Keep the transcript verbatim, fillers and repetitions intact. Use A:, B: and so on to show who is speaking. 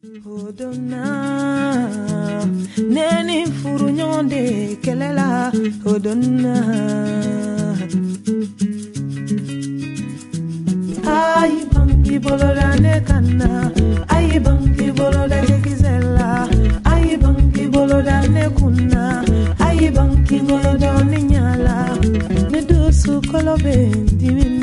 A: Odonna neni furu nyonde kelela odonna ay bangi boloda ne kanna ay bangi boloda jekizela ay bangi boloda ne kunna ay bangi boloda ne nyala ne dusu kolobe dimin